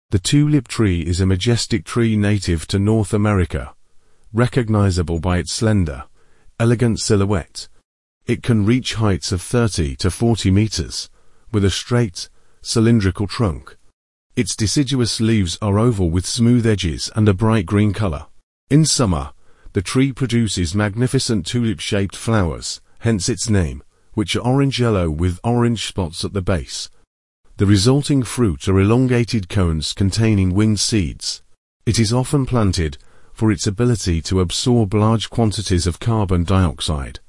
The tulip tree is a majestic tree native to North America, recognizable by its slender, elegant silhouette. It can reach heights of 30 to 40 meters, with a straight, cylindrical trunk. Its deciduous leaves are oval with smooth edges and a bright green color. In summer, the tree produces magnificent tulip-shaped flowers, hence its name, which are orange-yellow with orange spots at the base. The resulting fruit are elongated cones containing winged seeds. It is often planted for its ability to absorb large quantities of carbon dioxide.